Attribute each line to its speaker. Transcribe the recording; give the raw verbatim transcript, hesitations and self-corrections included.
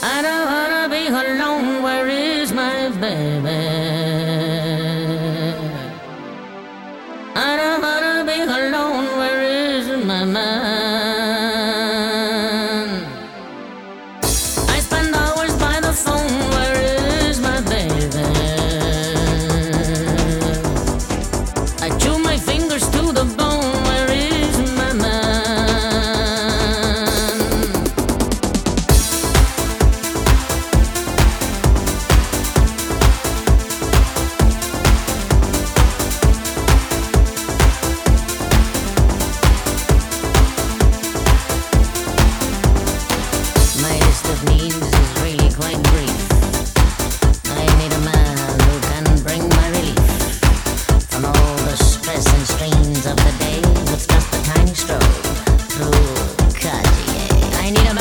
Speaker 1: I don't wanna be alone, where is my baby? I don't wanna be alone, where is my man? I spend hours by the phone, where is my baby? I chew my fingers to the bone, where is my man? My list of needs is really quite brief. I need a man who can bring my relief from all the stress and strains of the day with just a tiny stroll through Cartier. I need a man